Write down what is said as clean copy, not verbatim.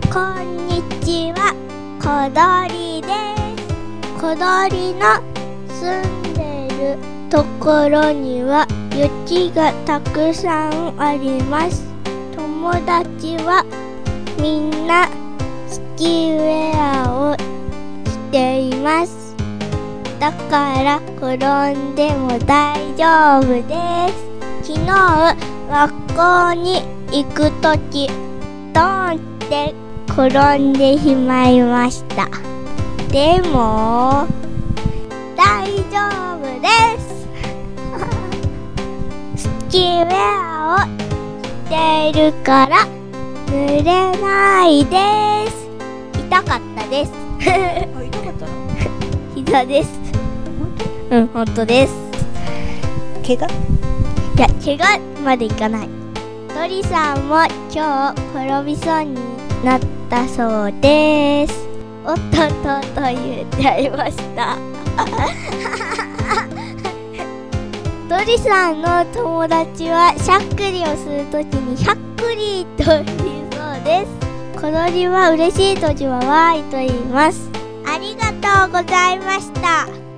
こんにちは、小鳥です。小鳥の住んでるところには雪がたくさんあります。友達はみんなスキーウェアを着ています。だから転んでも大丈夫です。昨日学校に行くときドーンって転んでしまいました。でも大丈夫です。スキーウェアを着ているから濡れないです。痛かったです。 痛かったの？ 膝です。本当です。 怪我？ いや、怪我までいかない。鳥さんも今日転びそうになったそうです。おっとっとと言っちゃいました。鳥さんの友達はしゃっくりをするときにしゃっくりと言うそうです。小鳥は嬉しいときはわーいと言います。ありがとうございました。